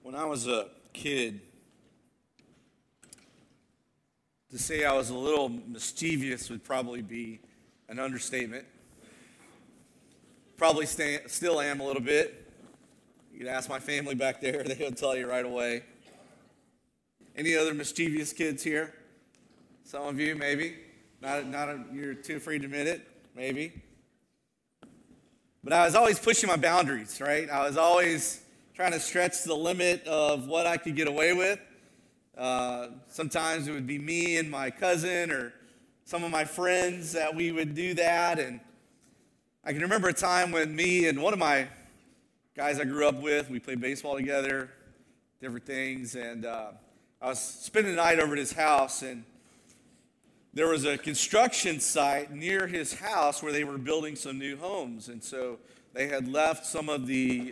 When I was a kid, to say I was a little mischievous would probably be an understatement. Probably still am a little bit. You can ask my family back there, they'll tell you right away. Any other mischievous kids here? Some of you, maybe. You're too afraid to admit it, maybe. But I was always pushing my boundaries, right? I was always trying to stretch the limit of what I could get away with. Sometimes it would be me and my cousin or some of my friends that we would do that. And I can remember a time when me and one of my guys I grew up with, we played baseball together, different things. And I was spending the night over at his house, and there was a construction site near his house where they were building some new homes. And so they had left some of the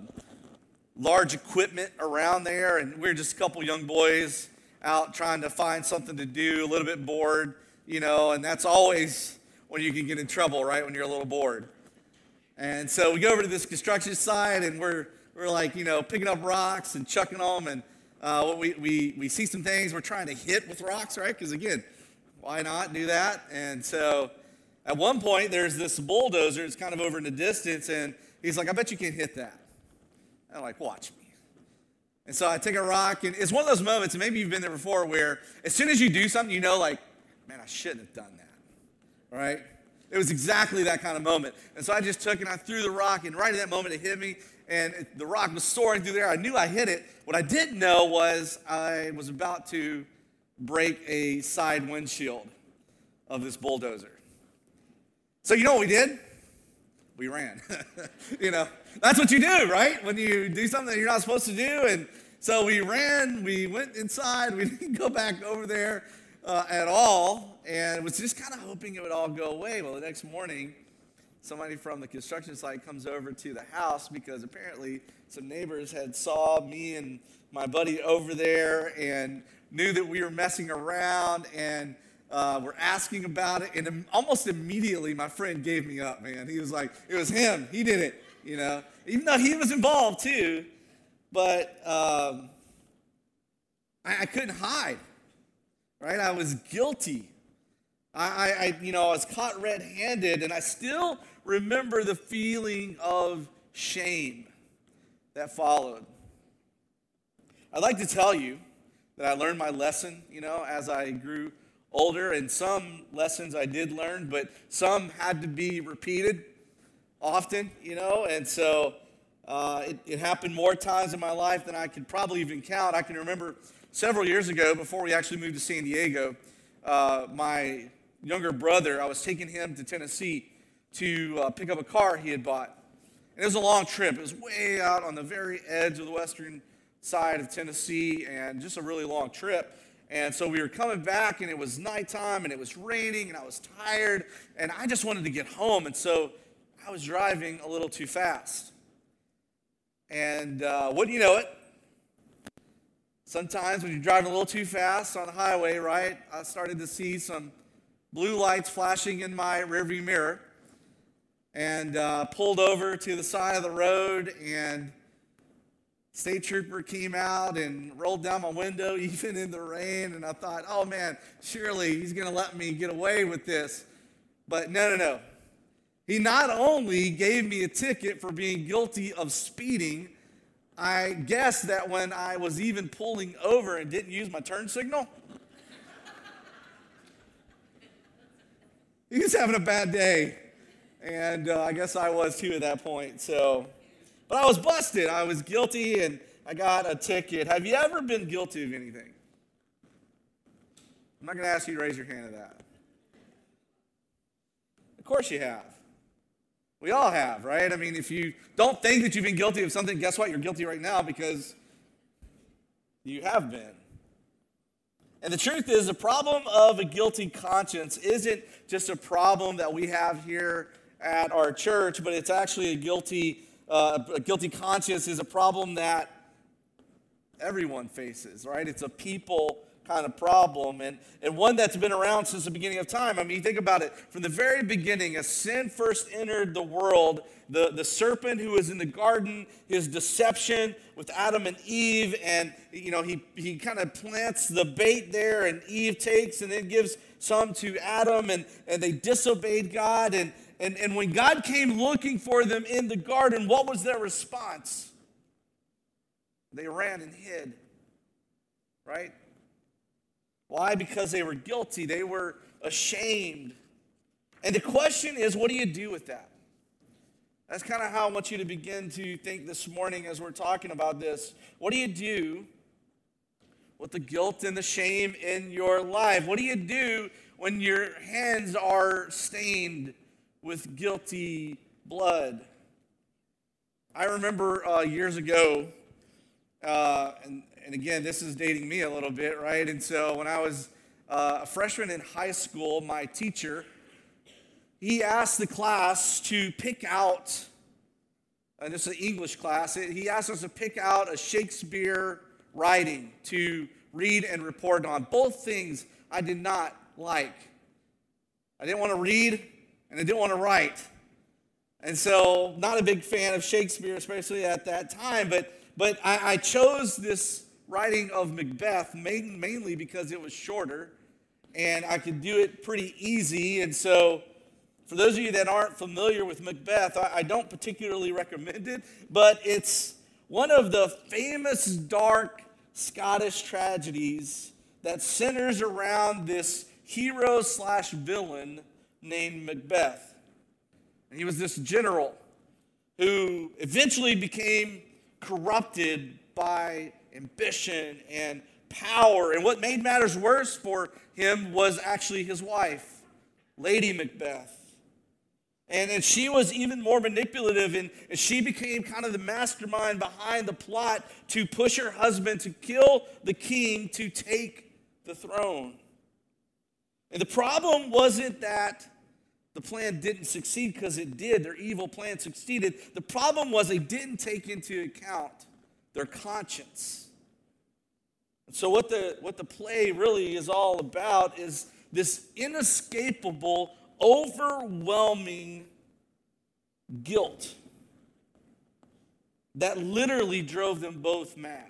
large equipment around there, and we were just a couple young boys out trying to find something to do, a little bit bored, and that's always when you can get in trouble, right, when you're a little bored. And so we go over to this construction site, and we're like, picking up rocks and chucking them, and we see some things we're trying to hit with rocks, right, because again, why not do that? And so at one point, there's this bulldozer, it's kind of over in the distance, and he's like, I bet you can hit that. I'm like, watch me. And so I take a rock, and it's one of those moments, and maybe you've been there before, where as soon as you do something, man, I shouldn't have done that, all right? It was exactly that kind of moment. And so I just took and I threw the rock, and right at that moment it hit me, and the rock was soaring through the air. I knew I hit it. What I didn't know was I was about to break a side windshield of this bulldozer. So you know what we did? We ran. That's what you do, right? When you do something that you're not supposed to do. And so we ran, we went inside, we didn't go back over there at all, and was just kind of hoping it would all go away. Well, the next morning, somebody from the construction site comes over to the house because apparently some neighbors had saw me and my buddy over there and knew that we were messing around, and were asking about it, and almost immediately my friend gave me up, man. He was like, it was him. He did it, even though he was involved too. But I couldn't hide, right? I was guilty. I was caught red-handed, and I still remember the feeling of shame that followed. I'd like to tell you that I learned my lesson, as I grew older, and some lessons I did learn, but some had to be repeated often, and so it happened more times in my life than I could probably even count. I can remember several years ago, before we actually moved to San Diego, my younger brother, I was taking him to Tennessee to pick up a car he had bought. And it was a long trip. It was way out on the very edge of the western side of Tennessee, and just a really long trip. And so we were coming back, and it was nighttime, and it was raining, and I was tired, and I just wanted to get home. And so I was driving a little too fast. And wouldn't you know it, sometimes when you're driving a little too fast on the highway, right, I started to see some blue lights flashing in my rearview mirror, and pulled over to the side of the road, and state trooper came out and rolled down my window even in the rain, and I thought, oh man, surely he's going to let me get away with this. But no. He not only gave me a ticket for being guilty of speeding, I guess that when I was even pulling over and didn't use my turn signal, he was having a bad day. And I guess I was too at that point. But I was busted. I was guilty, and I got a ticket. Have you ever been guilty of anything? I'm not going to ask you to raise your hand at that. Of course you have. We all have, right? I mean, if you don't think that you've been guilty of something, guess what? You're guilty right now because you have been. And the truth is, the problem of a guilty conscience isn't just a problem that we have here at our church, but it's actually a guilty conscience is a problem that everyone faces, right? It's a people kind of problem, and one that's been around since the beginning of time. I mean, you think about it. From the very beginning, as sin first entered the world, the serpent who was in the garden, his deception with Adam and Eve, and he kind of plants the bait there, and Eve takes and then gives some to Adam, and they disobeyed God. And when God came looking for them in the garden, what was their response? They ran and hid, right? Why? Because they were guilty. They were ashamed. And the question is, what do you do with that? That's kind of how I want you to begin to think this morning as we're talking about this. What do you do with the guilt and the shame in your life? What do you do when your hands are stained with guilty blood? I remember years ago, and again, this is dating me a little bit, right? And so when I was a freshman in high school, my teacher, he asked the class to pick out, and this is an English class, he asked us to pick out a Shakespeare writing to read and report on. Both things I did not like. I didn't want to read, and I didn't want to write. And so, not a big fan of Shakespeare, especially at that time, but I chose this writing of Macbeth mainly because it was shorter, and I could do it pretty easy. And so, for those of you that aren't familiar with Macbeth, I don't particularly recommend it, but it's one of the famous dark Scottish tragedies that centers around this hero/villain named Macbeth. And he was this general who eventually became corrupted by ambition and power. And what made matters worse for him was actually his wife, Lady Macbeth. And she was even more manipulative, and she became kind of the mastermind behind the plot to push her husband to kill the king to take the throne. And the problem wasn't that the plan didn't succeed, because it did. Their evil plan succeeded. The problem was they didn't take into account their conscience. And so what the play really is all about is this inescapable, overwhelming guilt that literally drove them both mad.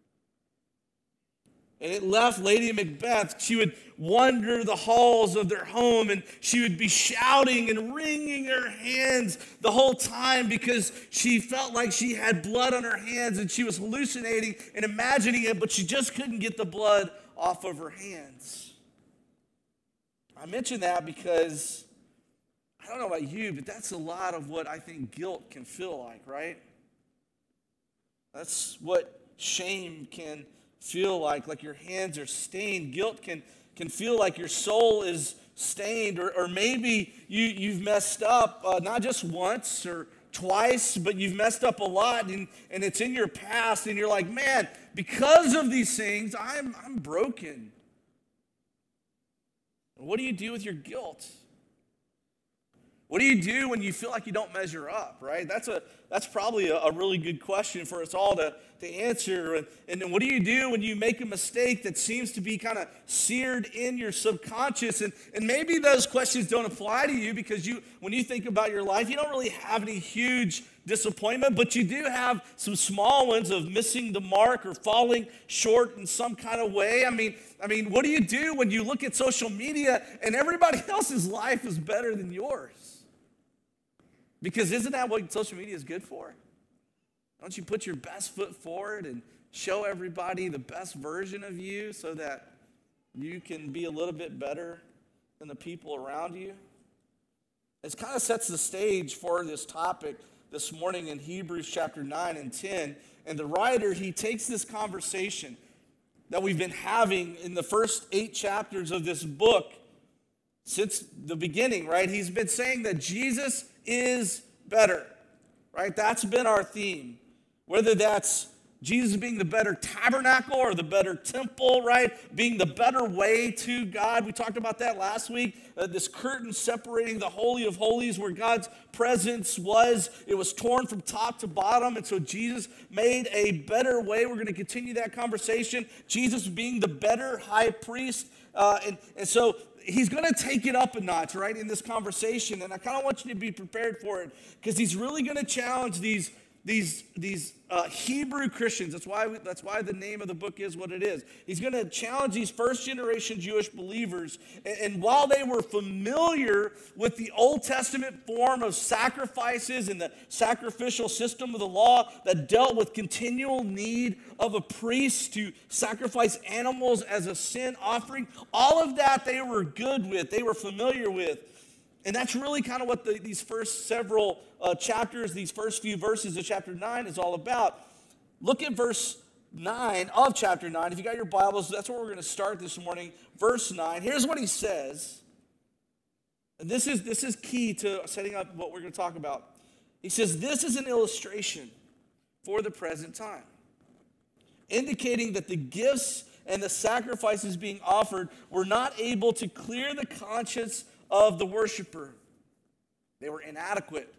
And it left Lady Macbeth. She would wander the halls of their home, and she would be shouting and wringing her hands the whole time because she felt like she had blood on her hands, and she was hallucinating and imagining it, but she just couldn't get the blood off of her hands. I mention that because I don't know about you, but that's a lot of what I think guilt can feel like, right? That's what shame can feel like your hands are stained. Guilt can feel like your soul is stained, or maybe you've messed up not just once or twice, but you've messed up a lot, and it's in your past, and you're like, man, because of these things, I'm broken. What do you do with your guilt? What do you do when you feel like you don't measure up, right? That's probably a really good question for us all to answer. And then what do you do when you make a mistake that seems to be kind of seared in your subconscious? And maybe those questions don't apply to you because when you think about your life, you don't really have any huge disappointment, but you do have some small ones of missing the mark or falling short in some kind of way. I mean, what do you do when you look at social media and everybody else's life is better than yours? Because isn't that what social media is good for? Don't you put your best foot forward and show everybody the best version of you so that you can be a little bit better than the people around you? It kind of sets the stage for this topic this morning in Hebrews chapter 9 and 10. And the writer, he takes this conversation that we've been having in the first 8 chapters of this book since the beginning, right? He's been saying that Jesus is better, right? That's been our theme. Whether that's Jesus being the better tabernacle or the better temple, right? Being the better way to God. We talked about that last week. This curtain separating the Holy of Holies where God's presence was. It was torn from top to bottom. And so Jesus made a better way. We're going to continue that conversation. Jesus being the better high priest. And so he's going to take it up a notch, right, in this conversation. And I kind of want you to be prepared for it because he's really going to challenge these Hebrew Christians. That's why the name of the book is what it is. He's going to challenge these first generation Jewish believers. And while they were familiar with the Old Testament form of sacrifices and the sacrificial system of the law that dealt with continual need of a priest to sacrifice animals as a sin offering, all of that they were good with, they were familiar with. And that's really kind of what these first several chapters, these first few verses of chapter 9 is all about. Look at verse 9 of chapter 9. If you got your Bibles, that's where we're going to start this morning. Verse 9. Here's what he says. And this is key to setting up what we're going to talk about. He says, this is an illustration for the present time, indicating that the gifts and the sacrifices being offered were not able to clear the conscience of the worshiper. They were inadequate.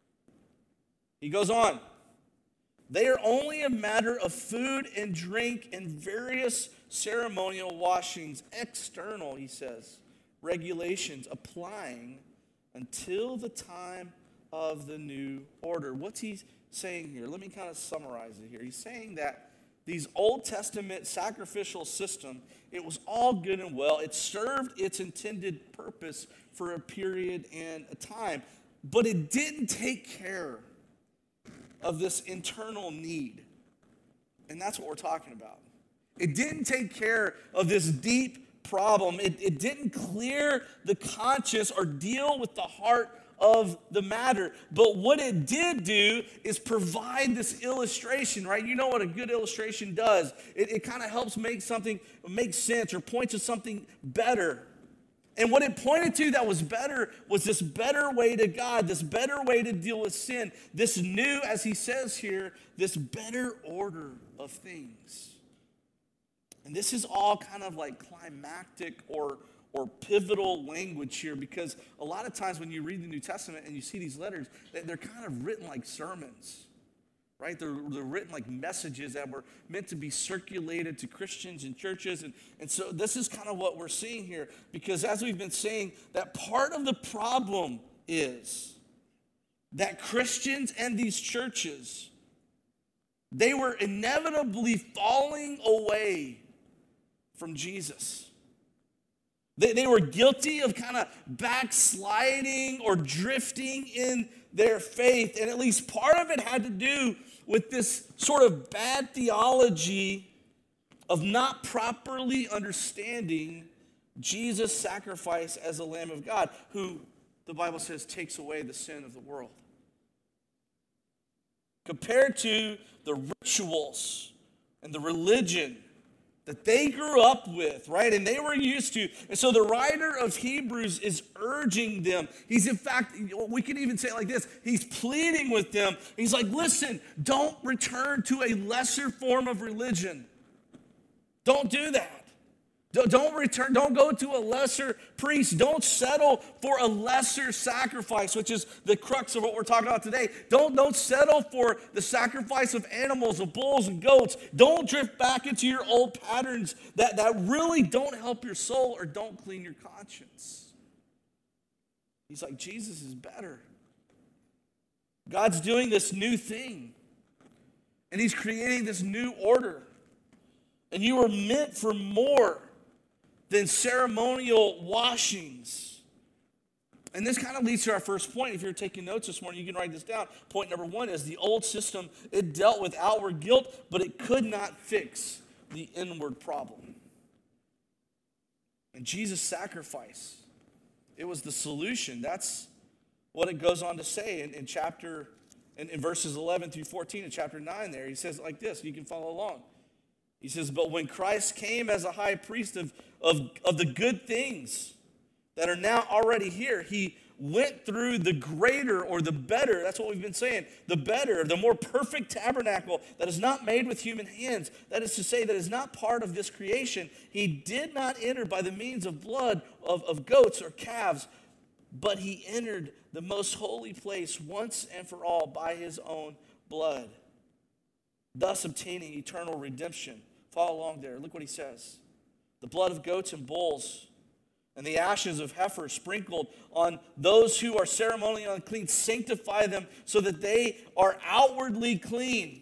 He goes on. They are only a matter of food and drink and various ceremonial washings, external, he says, regulations applying until the time of the new order. What's he saying here? Let me kind of summarize it here. He's saying that these Old Testament sacrificial system, it was all good and well. It served its intended purpose for a period and a time, but it didn't take care of this internal need. And that's what we're talking about. It didn't take care of this deep problem. It didn't clear the conscience or deal with the heart of the matter. But what it did do is provide this illustration, right? You know what a good illustration does. It kind of helps make something make sense or point to something better. And what it pointed to that was better was this better way to God, this better way to deal with sin, this new, as he says here, this better order of things. And this is all kind of like climactic or pivotal language here, because a lot of times when you read the New Testament and you see these letters, they're kind of written like sermons, right? They're written like messages that were meant to be circulated to Christians and churches. And so this is kind of what we're seeing here, because as we've been saying, that part of the problem is that Christians and these churches, they were inevitably falling away from Jesus. They were guilty of kind of backsliding or drifting in their faith. And at least part of it had to do with this sort of bad theology of not properly understanding Jesus' sacrifice as a Lamb of God, who the Bible says takes away the sin of the world. Compared to the rituals and the religion that they grew up with, right? And they were used to. And so the writer of Hebrews is urging them. He's, in fact, we can even say it like this. He's pleading with them. He's like, listen, don't return to a lesser form of religion. Don't do that. Don't return. Don't go to a lesser priest. Don't settle for a lesser sacrifice, which is the crux of what we're talking about today. Don't settle for the sacrifice of animals, of bulls and goats. Don't drift back into your old patterns that really don't help your soul or don't clean your conscience. He's like, Jesus is better. God's doing this new thing, and he's creating this new order. And you were meant for more than ceremonial washings. And this kind of leads to our first point. If you're taking notes this morning, you can write this down. Point number one is the old system, it dealt with outward guilt, but it could not fix the inward problem. And Jesus' sacrifice, it was the solution. That's what it goes on to say in verses 11 through 14 in chapter 9 there. He says it like this. You can follow along. He says, but when Christ came as a high priest of the good things that are now already here, he went through the greater or the better, that's what we've been saying, the better, the more perfect tabernacle that is not made with human hands, that is to say, that is not part of this creation. He did not enter by the means of blood of goats or calves, but he entered the most holy place once and for all by his own blood, thus obtaining eternal redemption. Follow along there. Look what he says. The blood of goats and bulls and the ashes of heifer sprinkled on those who are ceremonially unclean sanctify them so that they are outwardly clean.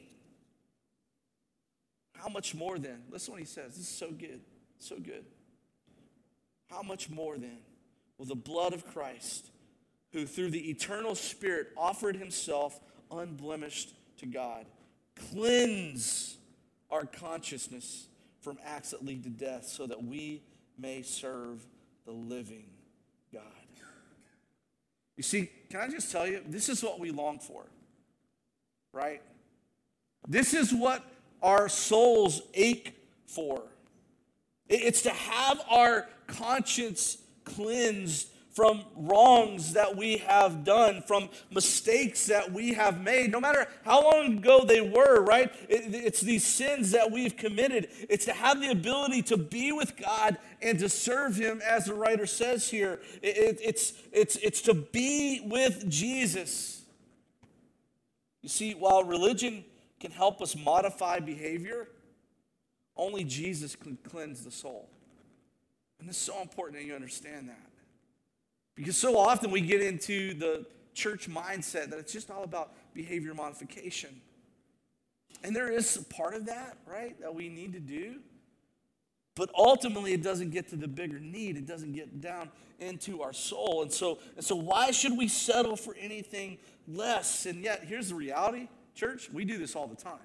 How much more then? Listen to what he says. This is so good. So good. How much more then will the blood of Christ, who through the eternal Spirit offered himself unblemished to God, cleanse our consciousness from acts that lead to death so that we may serve the living God. You see, can I just tell you, this is what we long for, right? This is what our souls ache for. It's to have our conscience cleansed from wrongs that we have done, from mistakes that we have made, no matter how long ago they were, right? It's these sins that we've committed. It's to have the ability to be with God and to serve him, as the writer says here. It's to be with Jesus. You see, while religion can help us modify behavior, only Jesus can cleanse the soul. And it's so important that you understand that. Because so often we get into the church mindset that it's just all about behavior modification. And there is a part of that, right, that we need to do. But ultimately, it doesn't get to the bigger need. It doesn't get down into our soul. And so why should we settle for anything less? And yet, here's the reality, church. We do this all the time.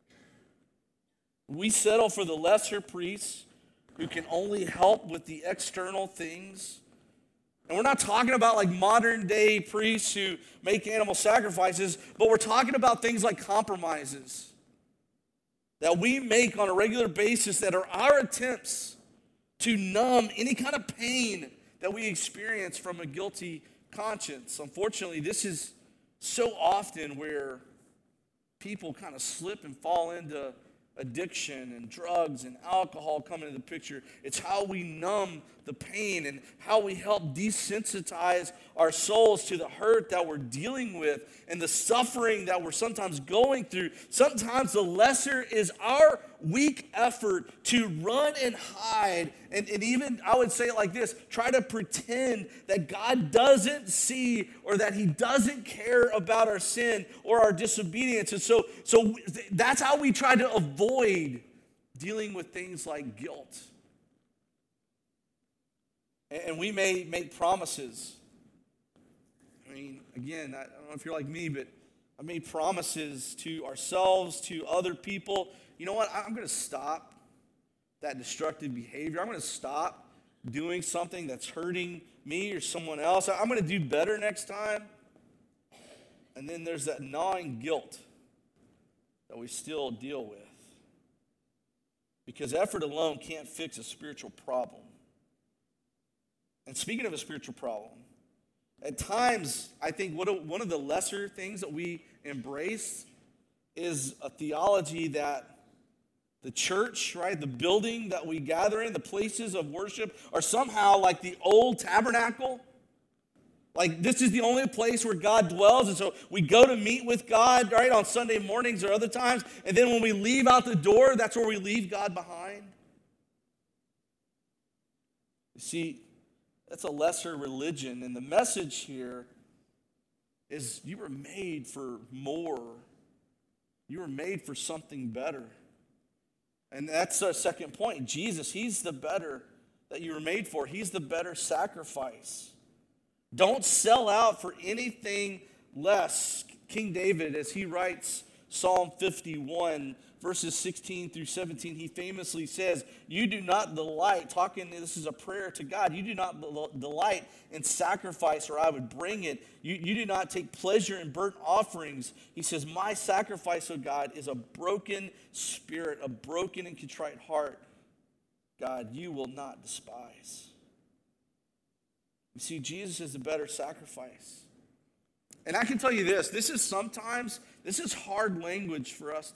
We settle for the lesser priests who can only help with the external things. And we're not talking about like modern day priests who make animal sacrifices, but we're talking about things like compromises that we make on a regular basis that are our attempts to numb any kind of pain that we experience from a guilty conscience. Unfortunately, this is so often where people kind of slip and fall into addiction and drugs and alcohol come into the picture. It's how we numb the pain and how we help desensitize our souls to the hurt that we're dealing with and the suffering that we're sometimes going through. Sometimes the lesser is our weak effort to run and hide and even, I would say it like this, try to pretend that God doesn't see or that he doesn't care about our sin or our disobedience. And so that's how we try to avoid dealing with things like guilt. And we may make promises. I mean, again, I don't know if you're like me, but I made promises to ourselves, to other people. You know what? I'm going to stop that destructive behavior. I'm going to stop doing something that's hurting me or someone else. I'm going to do better next time. And then there's that gnawing guilt that we still deal with. Because effort alone can't fix a spiritual problem. And speaking of a spiritual problem, at times, I think one of the lesser things that we embrace is a theology that the church, right, the building that we gather in, the places of worship, are somehow like the old tabernacle. Like this is the only place where God dwells, and so we go to meet with God, right, on Sunday mornings or other times, and then when we leave out the door, that's where we leave God behind. You see, that's a lesser religion, and the message here is you were made for more. You were made for something better. And that's our second point. Jesus, he's the better that you were made for. He's the better sacrifice. Don't sell out for anything less. King David, as he writes Psalm 51, verses 16 through 17, he famously says, you do not delight, this is a prayer to God, you do not delight in sacrifice or I would bring it. You do not take pleasure in burnt offerings. He says, my sacrifice, O God, is a broken spirit, a broken and contrite heart. God, you will not despise. You see, Jesus is a better sacrifice. And I can tell you this is hard language for us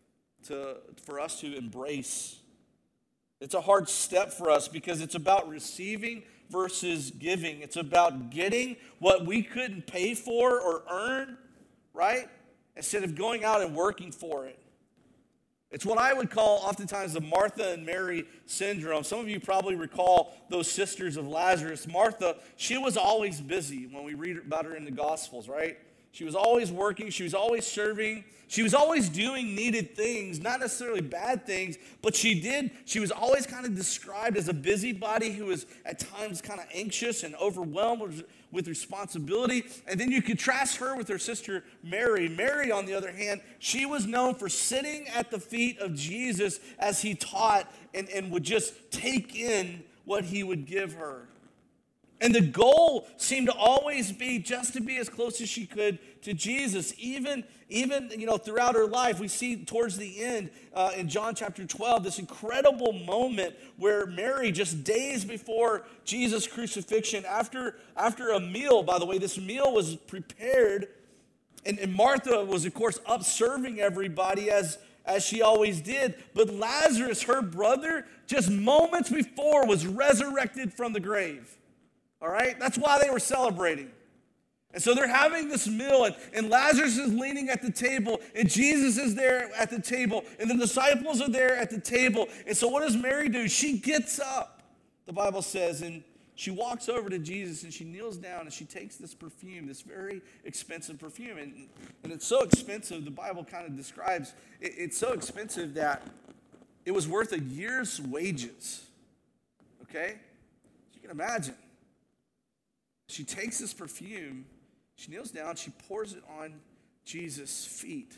to embrace. It's a hard step for us because it's about receiving versus giving. It's about getting what we couldn't pay for or earn, right? Instead of going out and working for it. It's what I would call oftentimes the Martha and Mary syndrome. Some of you probably recall those sisters of Lazarus. Martha, she was always busy when we read about her in the Gospels, right? She was always working. She was always serving. She was always doing needed things, not necessarily bad things, but she was always kind of described as a busybody who was at times kind of anxious and overwhelmed with responsibility. And then you contrast her with her sister Mary. Mary, on the other hand, she was known for sitting at the feet of Jesus as he taught and would just take in what he would give her. And the goal seemed to always be just to be as close as she could to Jesus. Even throughout her life, we see towards the end in John chapter 12, this incredible moment where Mary, just days before Jesus' crucifixion, after a meal, by the way, this meal was prepared, and Martha was, of course, up serving everybody as she always did. But Lazarus, her brother, just moments before was resurrected from the grave. All right? That's why they were celebrating. And so they're having this meal, and Lazarus is leaning at the table, and Jesus is there at the table, and the disciples are there at the table. And so what does Mary do? She gets up, the Bible says, and she walks over to Jesus, and she kneels down, and she takes this perfume, this very expensive perfume. And it's so expensive, the Bible kind of describes, it's so expensive that it was worth a year's wages. Okay? You can imagine. She takes this perfume, she kneels down, she pours it on Jesus' feet.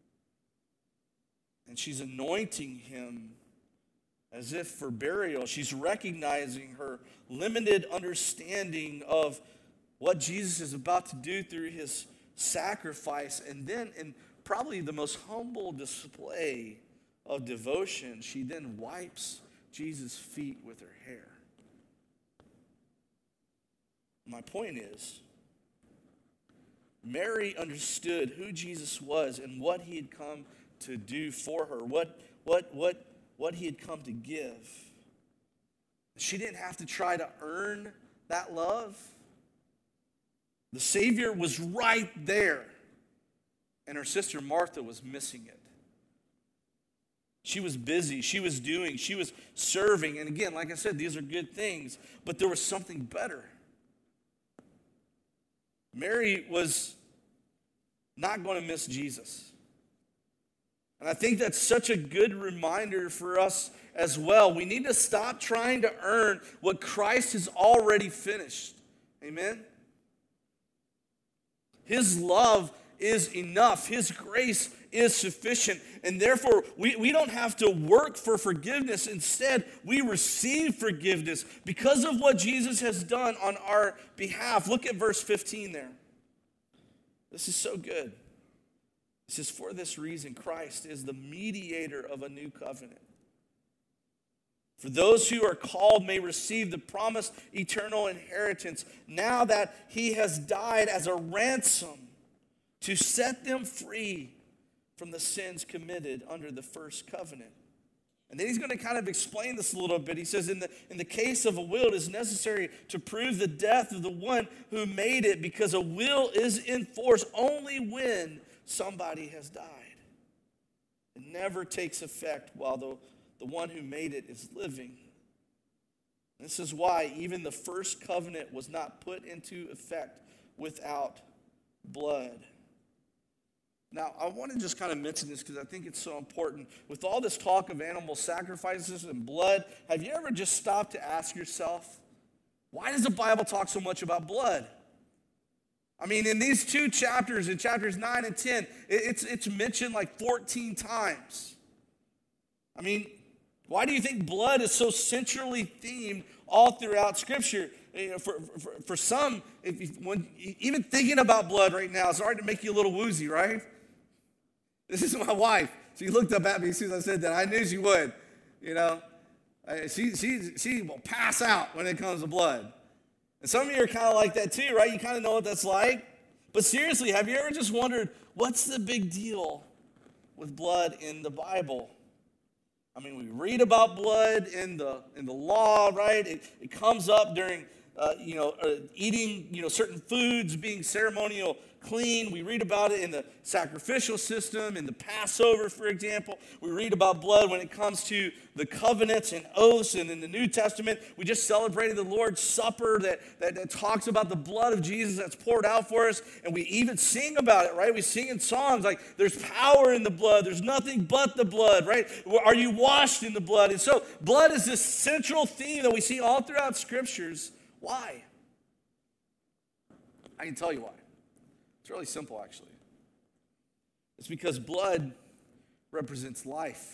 And she's anointing him as if for burial. She's recognizing her limited understanding of what Jesus is about to do through his sacrifice. And then, in probably the most humble display of devotion, she then wipes Jesus' feet with her hair. My point is, Mary understood who Jesus was and what he had come to do for her, what he had come to give. She didn't have to try to earn that love. The Savior was right there, and her sister Martha was missing it. She was busy, she was doing, she was serving, and again, like I said, these are good things, but there was something better. Mary was not going to miss Jesus. And I think that's such a good reminder for us as well. We need to stop trying to earn what Christ has already finished. Amen? His love is enough. His grace is sufficient. And therefore, we don't have to work for forgiveness. Instead, we receive forgiveness because of what Jesus has done on our behalf. Look at verse 15 there. This is so good. It says, for this reason, Christ is the mediator of a new covenant. For those who are called may receive the promised eternal inheritance now that he has died as a ransom to set them free from the sins committed under the first covenant. And then he's going to kind of explain this a little bit. He says, in the case of a will, it is necessary to prove the death of the one who made it, because a will is in force only when somebody has died. It never takes effect while the one who made it is living. This is why even the first covenant was not put into effect without blood. Now, I want to just kind of mention this because I think it's so important. With all this talk of animal sacrifices and blood, have you ever just stopped to ask yourself, why does the Bible talk so much about blood? I mean, in these two chapters, in chapters 9 and 10, it's mentioned like 14 times. I mean, why do you think blood is so centrally themed all throughout Scripture? You know, for some, even thinking about blood right now is starting to make you a little woozy, right? This is my wife. She looked up at me as soon as I said that. I knew she would. You know, she will pass out when it comes to blood. And some of you are kind of like that too, right? You kind of know what that's like. But seriously, have you ever just wondered, what's the big deal with blood in the Bible? I mean, we read about blood in the law, right? It comes up during, eating, certain foods, being ceremonial clean. We read about it in the sacrificial system, in the Passover, for example. We read about blood when it comes to the covenants and oaths, and in the New Testament, we just celebrated the Lord's Supper that talks about the blood of Jesus that's poured out for us, and we even sing about it, right? We sing in songs like, there's power in the blood, there's nothing but the blood, right? Are you washed in the blood? And so blood is this central theme that we see all throughout Scriptures. Why? I can tell you why. It's really simple, actually. It's because blood represents life.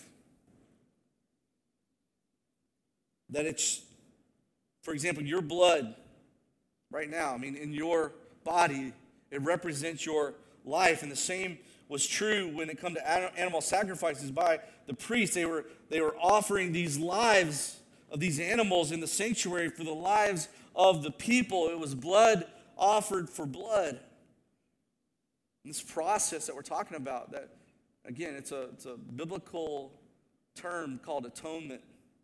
That it's, for example, your blood right now, in your body, it represents your life. And the same was true when it come to animal sacrifices by the priests. They were offering these lives of these animals in the sanctuary for the lives of the people. It was blood offered for blood. This process that we're talking about, that again, it's a biblical term called atonement.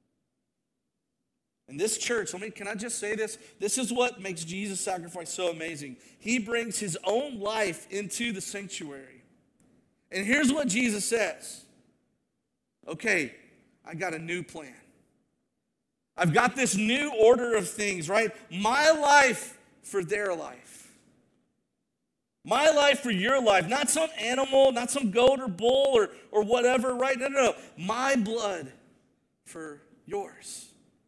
And this church, can I just say this? This is what makes Jesus' sacrifice so amazing. He brings his own life into the sanctuary. And here's what Jesus says. Okay, I got a new plan. I've got this new order of things, right? My life for their life. My life for your life, not some animal, not some goat or bull or whatever, right? No. My blood for yours.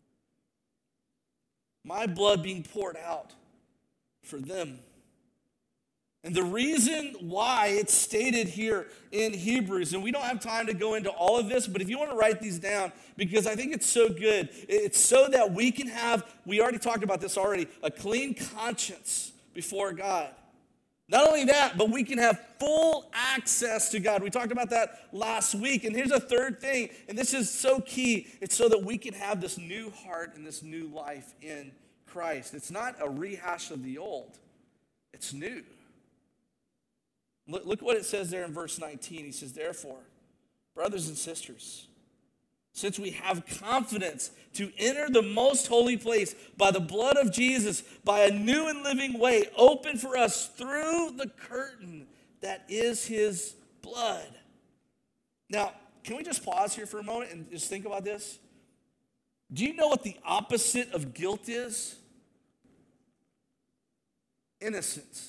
My blood being poured out for them. And the reason why it's stated here in Hebrews, and we don't have time to go into all of this, but if you want to write these down, because I think it's so good, it's so that we can have, we already talked about this already, a clean conscience before God. Not only that, but we can have full access to God. We talked about that last week. And here's a third thing, and this is so key. It's so that we can have this new heart and this new life in Christ. It's not a rehash of the old. It's new. Look what it says there in verse 19. He says, therefore, brothers and sisters, since we have confidence to enter the most holy place by the blood of Jesus, by a new and living way open for us through the curtain that is his blood. Now, can we just pause here for a moment and just think about this? Do you know what the opposite of guilt is? Innocence.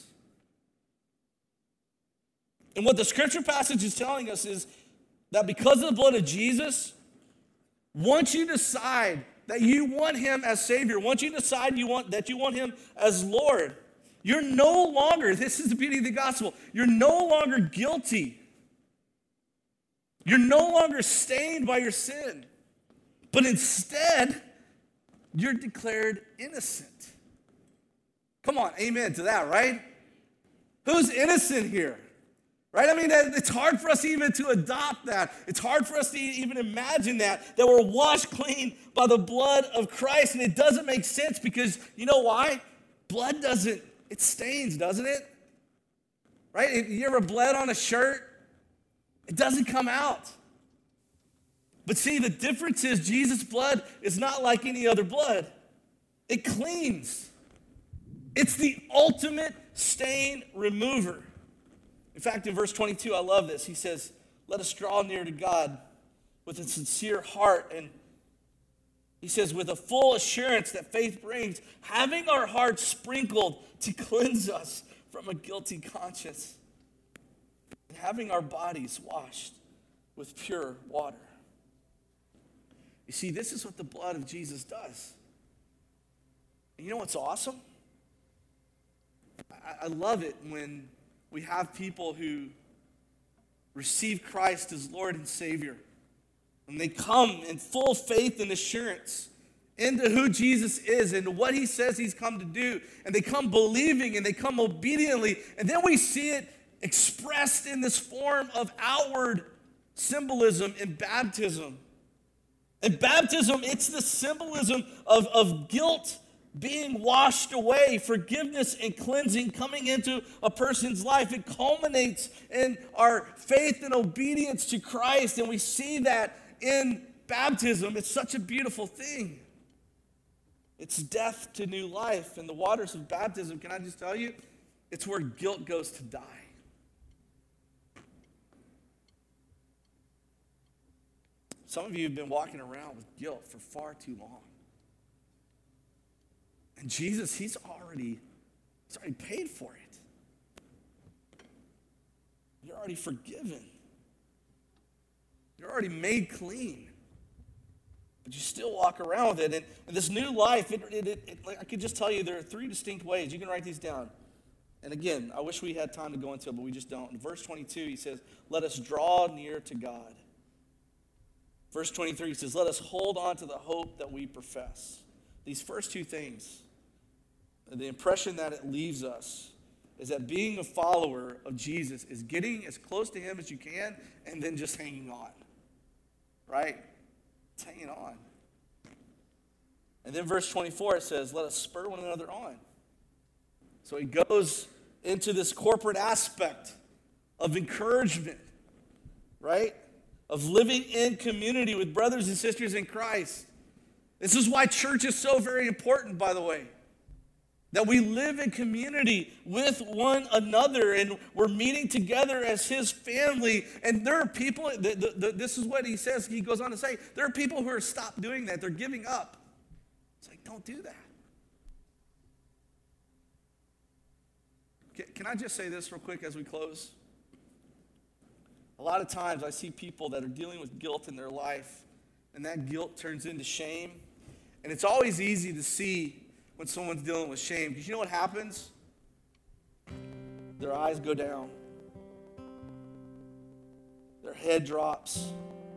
And what the scripture passage is telling us is that because of the blood of Jesus, once you decide that you want him as Savior, once you decide that you want him as Lord, you're no longer, this is the beauty of the gospel, you're no longer guilty. You're no longer stained by your sin. But instead, you're declared innocent. Come on, amen to that, right? Who's innocent here? Right? It's hard for us even to adopt that. It's hard for us to even imagine that we're washed clean by the blood of Christ. And it doesn't make sense because, you know why? Blood it stains, doesn't it? Right? If you ever bled on a shirt, it doesn't come out. But see, the difference is Jesus' blood is not like any other blood. It cleans. It's the ultimate stain remover. In fact, in verse 22, I love this. He says, let us draw near to God with a sincere heart. And he says, with a full assurance that faith brings, having our hearts sprinkled to cleanse us from a guilty conscience, and having our bodies washed with pure water. You see, this is what the blood of Jesus does. And you know what's awesome? I love it when we have people who receive Christ as Lord and Savior. And they come in full faith and assurance into who Jesus is and what he says he's come to do. And they come believing and they come obediently. And then we see it expressed in this form of outward symbolism in baptism. In baptism, it's the symbolism of guilt being washed away, forgiveness and cleansing coming into a person's life. It culminates in our faith and obedience to Christ, and we see that in baptism. It's such a beautiful thing. It's death to new life. In the waters of baptism, can I just tell you, it's where guilt goes to die. Some of you have been walking around with guilt for far too long. And Jesus, he's already paid for it. You're already forgiven. You're already made clean. But you still walk around with it. And this new life, I could just tell you there are three distinct ways. You can write these down. And again, I wish we had time to go into it, but we just don't. In verse 22, he says, let us draw near to God. Verse 23, he says, let us hold on to the hope that we profess. These first two things, the impression that it leaves us is that being a follower of Jesus is getting as close to him as you can and then just hanging on, right? It's hanging on. And then verse 24, it says, let us spur one another on. So he goes into this corporate aspect of encouragement, right? Of living in community with brothers and sisters in Christ. This is why church is so very important, by the way. That we live in community with one another and we're meeting together as his family. And there are people, this is what he says, he goes on to say, there are people who are stopped doing that. They're giving up. It's like, don't do that. Can I just say this real quick as we close? A lot of times I see people that are dealing with guilt in their life, and that guilt turns into shame. And it's always easy to see when someone's dealing with shame, because you know what happens? Their eyes go down. Their head drops.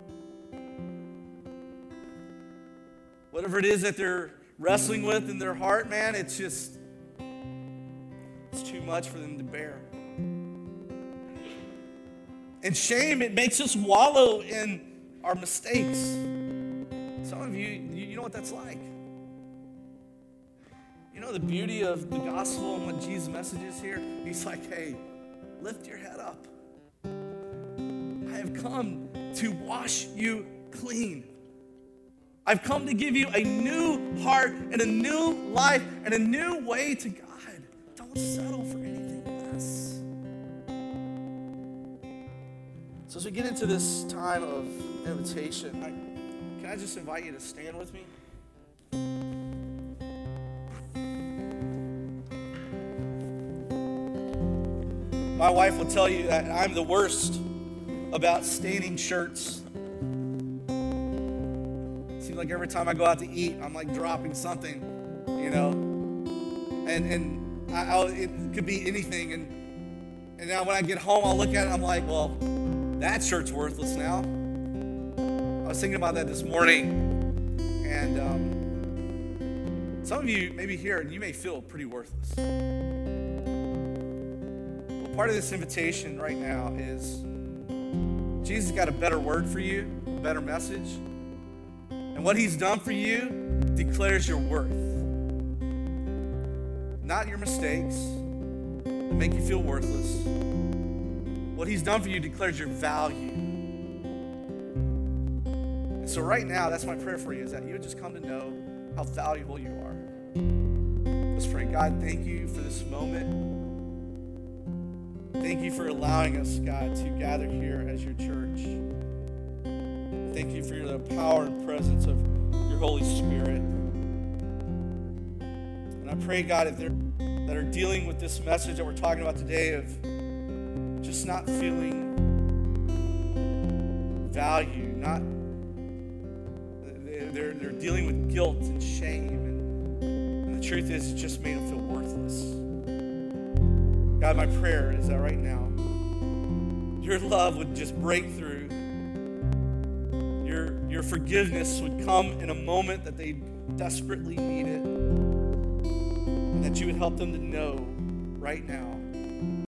Whatever it is that they're wrestling with in their heart, man, it's too much for them to bear. And shame, it makes us wallow in our mistakes. Some of you know what that's like. You know the beauty of the gospel and what Jesus' message is here? He's like, hey, lift your head up. I have come to wash you clean. I've come to give you a new heart and a new life and a new way to God. Don't settle for anything less. So as we get into this time of invitation, can I just invite you to stand with me? My wife will tell you that I'm the worst about staining shirts. It seems like every time I go out to eat, I'm like dropping something, you know. And it could be anything. And now when I get home, I'll look at it, I'm like, well, that shirt's worthless now. I was thinking about that this morning. And some of you may be here and you may feel pretty worthless. Part of this invitation right now is Jesus got a better word for you, a better message. And what he's done for you declares your worth. Not your mistakes that make you feel worthless. What he's done for you declares your value. And so right now, that's my prayer for you, is that you would just come to know how valuable you are. Let's pray. God, thank you for this moment. Thank you for allowing us, God, to gather here as your church. Thank you for the power and presence of your Holy Spirit. And I pray, God, if they're that are dealing with this message that we're talking about today of just not feeling value, they're dealing with guilt and shame, and the truth is it just made them feel worthless. God, my prayer is that right now, your love would just break through. Your forgiveness would come in a moment that they desperately need it. And that you would help them to know right now